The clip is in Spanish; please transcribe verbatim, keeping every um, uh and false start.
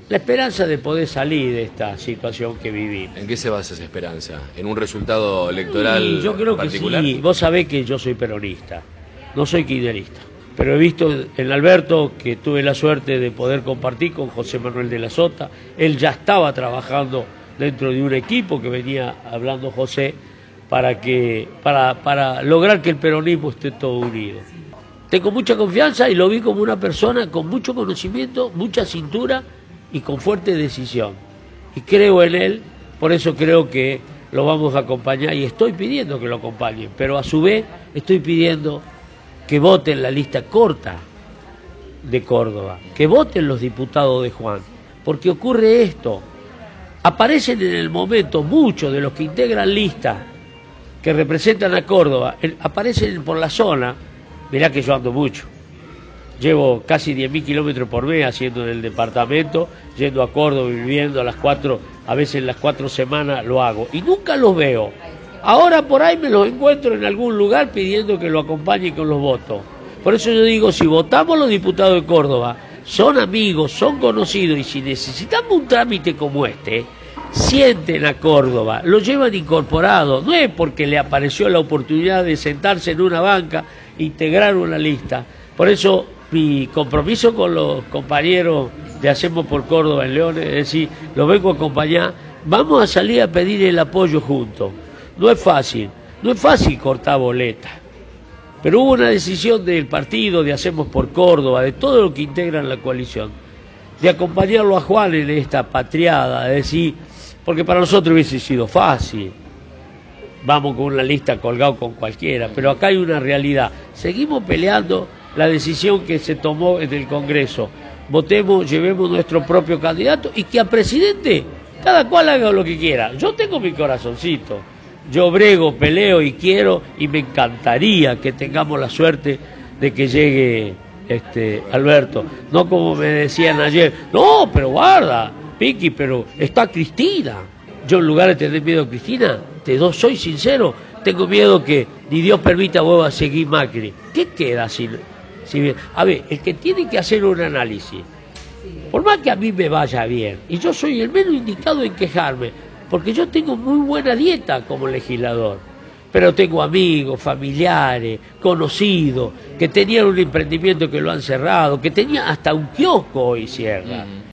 la esperanza de poder salir de esta situación que vivimos. ¿En qué se basa esa esperanza? ¿En un resultado electoral sí, yo creo particular? Que sí. Vos sabés que yo soy peronista, no soy kirchnerista. Pero he visto en Alberto que tuve la suerte de poder compartir con José Manuel de la Sota. Él ya estaba trabajando dentro de un equipo que venía hablando José para, que, para, para lograr que el peronismo esté todo unido. Tengo mucha confianza y lo vi como una persona con mucho conocimiento, mucha cintura y con fuerte decisión. Y creo en él, por eso creo que lo vamos a acompañar y estoy pidiendo que lo acompañen, pero a su vez estoy pidiendo que voten la lista corta de Córdoba, que voten los diputados de Juan, porque ocurre esto, aparecen en el momento muchos de los que integran listas que representan a Córdoba, aparecen por la zona. Mirá que yo ando mucho, llevo casi diez mil kilómetros por mes haciendo en el departamento, yendo a Córdoba, viviendo a las cuatro, a veces en las cuatro semanas lo hago, y nunca los veo. Ahora por ahí me los encuentro en algún lugar pidiendo que lo acompañen con los votos. Por eso yo digo, si votamos los diputados de Córdoba, son amigos, son conocidos, y si necesitamos un trámite como este, sienten a Córdoba, lo llevan incorporado. No es porque le apareció la oportunidad de sentarse en una banca, integrar una lista. Por eso mi compromiso con los compañeros de Hacemos por Córdoba en León, es decir, los vengo a acompañar, vamos a salir a pedir el apoyo juntos. No es fácil, no es fácil cortar boletas, pero hubo una decisión del partido, de Hacemos por Córdoba, de todo lo que integran la coalición, de acompañarlo a Juan en esta patriada, es decir, porque para nosotros hubiese sido fácil, vamos con una lista colgado con cualquiera, pero acá hay una realidad, seguimos peleando la decisión que se tomó en el Congreso, votemos, llevemos nuestro propio candidato y que a presidente cada cual haga lo que quiera. Yo tengo mi corazoncito. Yo brego, peleo y quiero, y me encantaría que tengamos la suerte de que llegue este Alberto. No como me decían ayer, no, pero guarda, Piqui, pero está Cristina. Yo en lugar de tener miedo a Cristina, te doy, soy sincero, tengo miedo que ni Dios permita vuelva a seguir Macri. ¿Qué queda si, si... A ver, el que tiene que hacer un análisis, por más que a mí me vaya bien, y yo soy el menos indicado en quejarme, porque yo tengo muy buena dieta como legislador, pero tengo amigos, familiares, conocidos, que tenían un emprendimiento que lo han cerrado, que tenía hasta un kiosco hoy cierra. Mm.